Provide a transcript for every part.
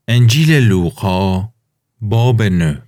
انجیل لوقا باب 9.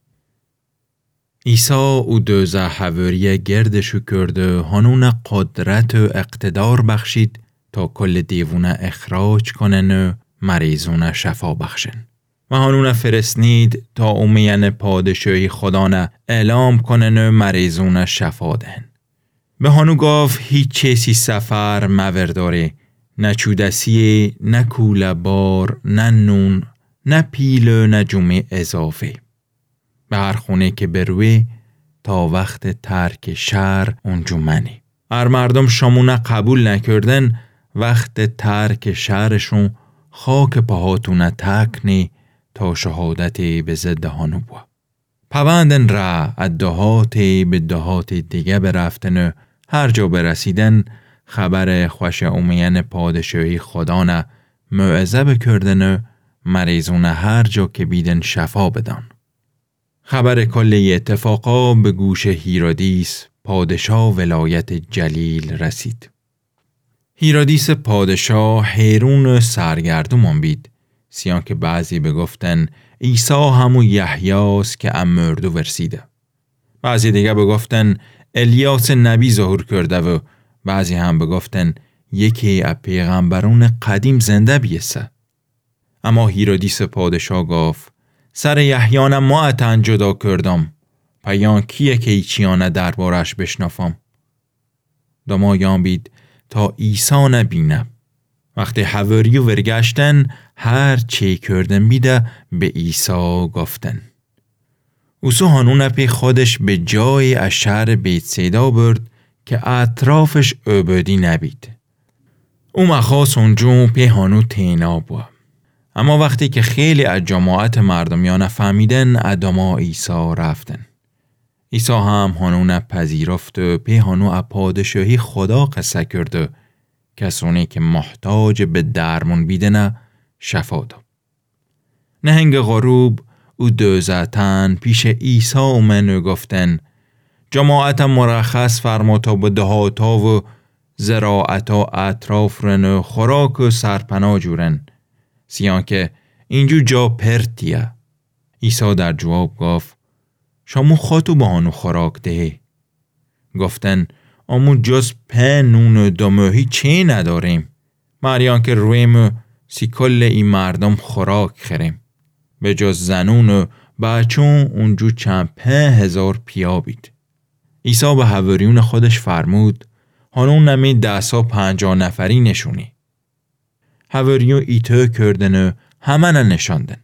عیسی او 12 حواری گردشو کرده هنون قدرت و اقتدار بخشید تا کل دیوونه اخراج کنن و مریضونه شفا بخشن. و هنون فرستنید تا اومین پادشاهی خدا اعلام کنن و مریضونه شفا دهن. به هنو گفت هیچ چیزی سفر مورداره، نه چودسی، نه کوله بار، نه نون، نه پیل و نه جمعه اضافه. به هر خونه که بروی تا وقت ترک شهر اونجو منی. هر مردم شامونه قبول نکردن وقت ترک شهرشون خاک پاهاتونه تکنی تا شهادتی به ضد هانو بوا. پوندن را از دهاتی به دهات دیگه برفتن و هر جا برسیدن خبر خوش اومین پادشاهی خدا نه موعظه بکردن و مریضون هر جا که بیدن شفا بدن. خبر کلی اتفاقا به گوش هیرودیس پادشاه ولایت جلیل رسید. هیرودیس پادشاه حیرون و سرگردون بید، سیان که بعضی بگفتن عیسی همون یحیاست که مردو ورسیده. بعضی دیگه بگفتن الیاس نبی ظهور کرده و بعضی هم بگفتن یکی از پیغمبرون قدیم زنده بیسته. اما هیرودیس پادشاه گفت سر یحیان ما اتن جدا کردم، پیان کیه که ایچیانه دربارش بشنفم. دمایان بید تا عیسی نبینه. وقتی حواری ورگشتن هر چی کردن بیده به عیسی گفتن. اوسو هنون پی خودش به جای از شهر بیت سیدا برد که اطرافش ابدی نبید. او مخواست اونجو پی هنو تینا بود. اما وقتی که خیلی از جماعت مردمیان فهمیدن ادما عیسی رفتن. عیسی هم هنون پذیرفت و پی هنو از پادشاهی خدا قصه کرده، کسانی که محتاج به درمون بیدنه شفا داد. نهنگ غروب او 12 تن پیش عیسی اومن و گفتن جماعت مرخص فرما تا به دهاتا و زراعتا اطراف رن و خوراک و سرپناه جورن، سیان که اینجو جا پرتیه. عیسی در جواب گفت شامو خاتو با هنو خوراک دهی. گفتن امو جز نون و دموهی چه نداریم، مریان که رویم سی کل این مردم خوراک خریم. به جز زنون و بچون اونجو چند 5000 پیا بید. عیسی به حواریون خودش فرمود هنون نمی 1050 نفری نشونی. حواریون ایتو کردن و همه نشاندن.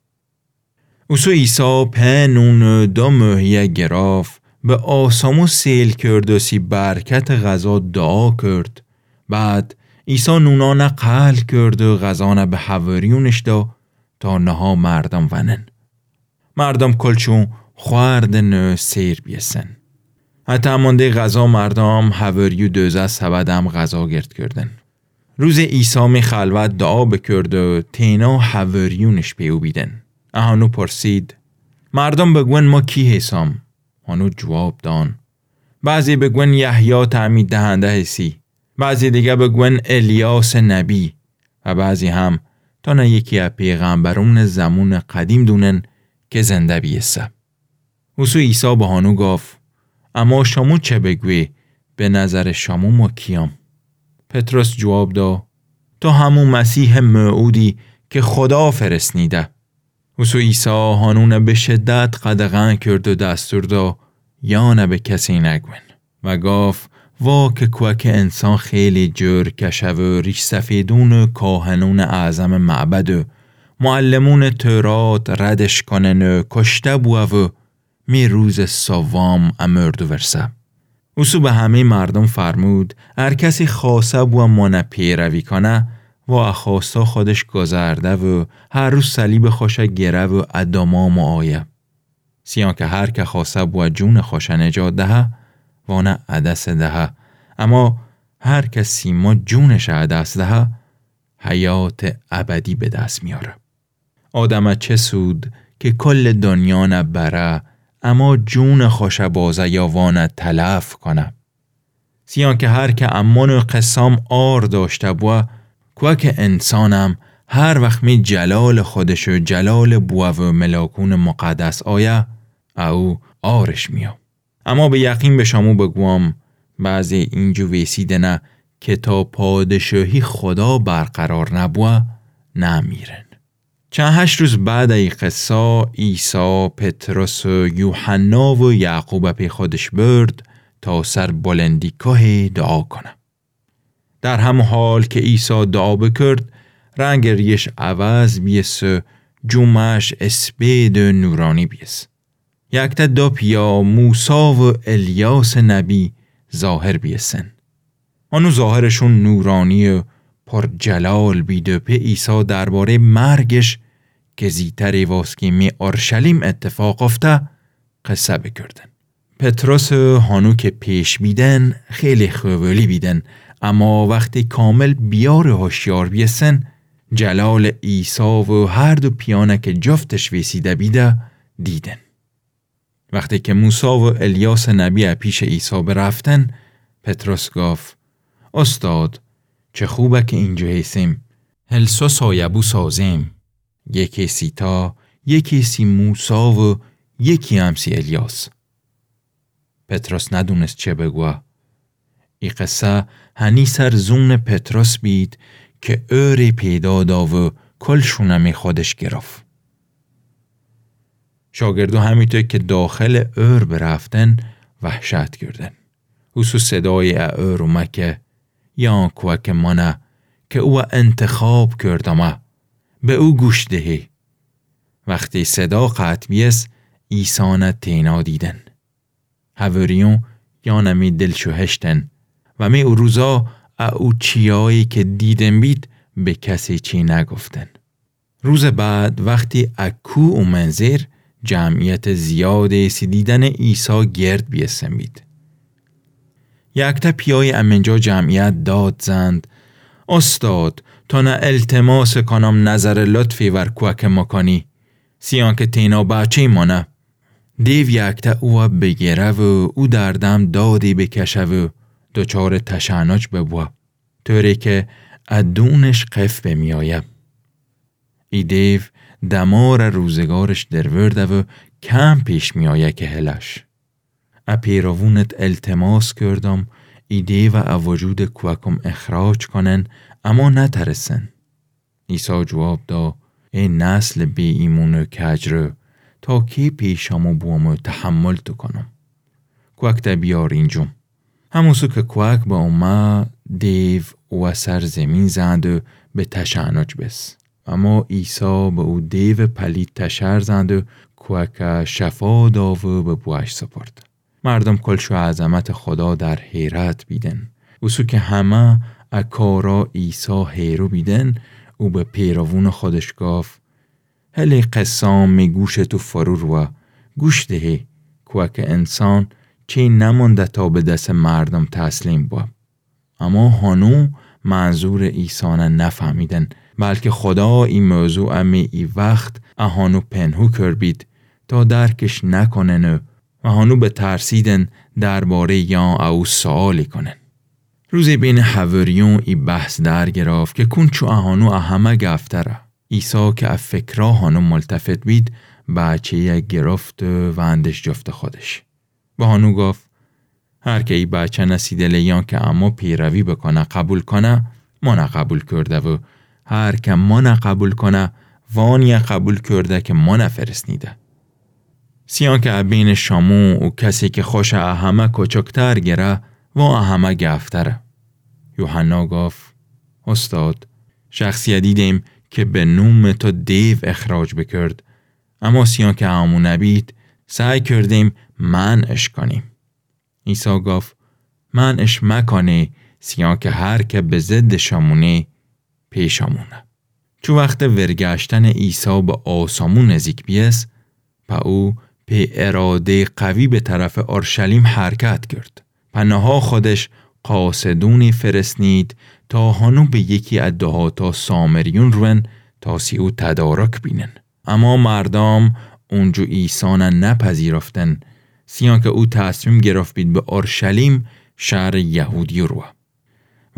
اوسو عیسی 5 نون و 2 ماهی گراف به آسامو سیل کرد و سی برکت غذا دعا کرد. بعد عیسی نونان قل کرد و غذانه به حواریونش دا تا نها مردم ونن. مردم کلچون خوردن و سیر بیسن. حتی مانده غذا مردم حواریو 12 سبدم غذا گرد کردن. روز عیسی می خلوت دعا بکرد و تینا حواریونش پیو بیدن. اهانو پرسید مردم بگون ما کی حسام؟ هنو جواب دان بعضی بگون یحیی تعمید دهنده حسی، بعضی دیگه بگون الیاس نبی و بعضی هم تا نه یکی از پیغمبرون زمان قدیم دونن که زنده بیسته. اوسو عیسی به هنو گفت اما شامو چه بگوی؟ به نظر شامو ما کیم؟ پتروس جواب دا تو همون مسیح موعودی که خدا فرستنیده. اوسو عیسی هنونه به شدت قدغن کرد و دستور دا یا نه به کسی نگون و گفت وا که کوک انسان خیلی جور کشه و ریش سفیدون و کاهنون اعظم معبد و معلمون تورات ردش کنن و کشته بوه و می روز سوام امردو ورسه. اوسو به همه مردم فرمود هر کسی خواسته بوه مانه پیروی کنه و اخواستا خودش گذرده و هر روز صلیب خوشه گره و ادامام آیه. سیان که هر که خواسته بوه جون خوشه نجات دهه و نه عدس دهه، اما هر کسی ما جونش عدس دهه حیات ابدی به دست میاره. آدم چه سود که کل دنیا نبره اما جون خوش بازه یا وانه تلف کنه. سیان که هر که امان و قسام آر داشته بوه که انسانم هر وقت می جلال خودش و جلال بوا و ملاکون مقدس آیا او آرش میام. اما به یقین به شما بگوام بعضی اینجو ویسیدنه که تا پادشاهی خدا برقرار نبوه نمیرن. چند 8 روز بعد ای قصه عیسی پتروس و یوحنا و یعقوب پی خودش برد تا سر بلندی که دعا کنه. در همون حال که عیسی دعا بکرد رنگ ریش عوض بیس جمعش اسپید نورانی بیس. یک تا 2 پیا موسی و الیاس نبی ظاهر بیسن. آنو ظاهرشون نورانی و پر جلال بیده په عیسی درباره مرگش که زیتر واسکی می اورشلیم اتفاق افته قصه بکردن. پتروس هانو که پیش بیدن خیلی خوبولی بیدن، اما وقتی کامل بیار هوشیار بیسن جلال عیسی و هر دو پیانه که جفتش ویسیده بیده دیدن. وقتی که موسی و الیاس نبی پیش عیسی برفتن پتروس گفت استاد چه خوبه که اینجا هستیم. هلسو سایبو سازیم. یکی سی تا، یکی سی موسی و یکی هم سی الیاس. پتروس ندونست چه بگوه. ای قصه هنی سر زون پتروس بید که اوری پیدا دا و کلشونمی خودش گرفت. شاگردو همیطور که داخل اور برفتن وحشت کردن. حسو صدای اور اومد که یا کوک منه که او انتخاب کردمه به او گوش دهی. وقتی صدا قطع بیست ایسانه تینا دیدن. هوریون یا نمی دلشو هشتن و می او روزا او چیایی که دیدن بید به کسی چی نگفتن. روز بعد وقتی اکو و منظر جمعیت زیاده سی دیدن عیسی گرد بیستن بید. یک تا پیای امنجا جمعیت داد زند استاد تا نه التماس کنم نظر لطفی ورکوک مکانی سیان که تینا بچه مانه. دیو یک تا او بگیره و او دردم دادی بکشه و دوچار تشنج ببوه طوری که ادونش قف بمیایه. ای دیو دمار روزگارش درورده و کم پیش میایه که هلش. اپیروونت التماس کردم ایده و وجود کوکم اخراج کنن اما نترسن. عیسی جواب دا ای نسل بی ایمون و کجر تا کی پیشامو بوامو تحمل تو کنم. کوک تا بیار اینجوم. همونسو که کوک با اومه دیو و سر زمین زند و به تشنج بس. اما عیسی به او دیو پلید تشر زند و کوک شفا دا و به بوش سپرد. مردم کلشو عظمت خدا در حیرت بیدن. اوسو که همه اکارا عیسی حیرو بیدن او به پیروون خودش گفت هلی قسام می گوش تو فرور و گوش دهی که انسان چی نمانده تا به دست مردم تسلیم با. اما هانو منظور عیسی نفهمیدن بلکه خدا این موضوع امی ای وقت هانو پنهو کر بید تا درکش نکنن و هانو به ترسیدن درباره یا او سوالی کنن. روزی بین حوریون ای بحث در گرفت که کنچو هانو همه گفتره. عیسی که فکرها هانو ملتفت بید بچه یک گرفت و اندش جفت خودش. به هانو گفت هر که ای بچه نسیده لیان که اما پیروی بکنه قبول کنه ما قبول کرده و هر که ما قبول کنه وانی قبول کرده که ما نفرستنیده. سیان که بین شامو و کسی که خوش همه کچکتر گره و همه گفتره. یوحنا گفت استاد شخصی دیدیم که به نوم تو دیو اخراج بکرد اما سیان که همون نبید سعی کردیم منعش کنیم. عیسی گفت منعش مکنه سیان که هر که به ضد شامونه پیشامونه. چو وقت ورگشتن عیسی به آسمون نزدیک بیست پا او به اراده قوی به طرف اورشلیم حرکت کرد. پناها خودش قاصدونی فرستنید تا هانو به یکی از دهاتا سامریون روین تا سی او تدارک بینن. اما مردم اونجو عیسی نپذیرفتن سیان که او تصمیم گرفت بید به اورشلیم شهر یهودی رو.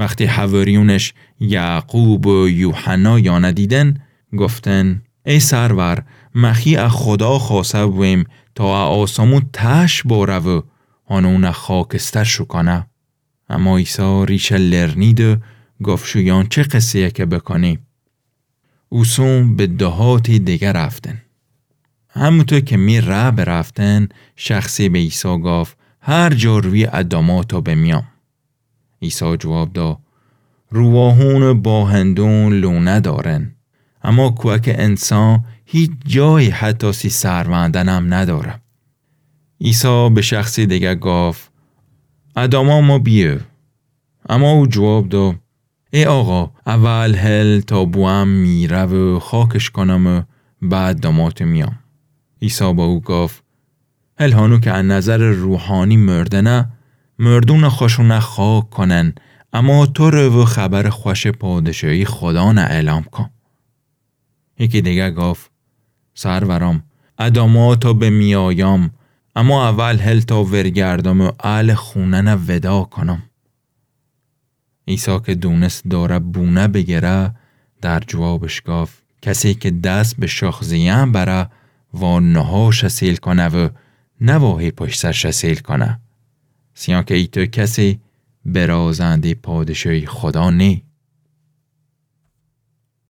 وقتی حواریونش یعقوب و یوحنا یانه دیدن گفتن ای سرور مخی از خدا خواسته بویم تا آسمون تش باره و هنون خاکستر شو کنه. اما عیسی ریشه لرنید و گفت شویان چه قصه که بکنی؟ اوسون به دهاتی دیگه رفتن. همونطور که می رفتن شخصی به عیسی گفت هر جا روی اداماتو بمیام. عیسی جواب داد رواهون با هندون لونه دارن اما کوک انسان هیچ جایی حتی سی سروندن هم نداره. عیسی به شخصی دیگه گفت اداما ما بیه. اما او جواب داد ای آقا اول هل تا بوام میره و خاکش کنم و بعد دامات میام. عیسی با او گفت هل هانو که از نظر روحانی مردنه مردون خوشونه خاک کنن اما تو رو خبر خوش پادشاهی خدا نه اعلام کن. یکی دیگه گفت سرورم اداماتو به میایام اما اول هل تا ورگردم و اهل خونه نه ودا کنم. عیسی که دونست داره بونه بگیره در جوابش گفت کسی که دست به شاخزیه بره و نهاش سیل کنه و نواهی پشت سرش سیل کنه. سیان که ای تو کسی برازنده پادشاهی خدا نی.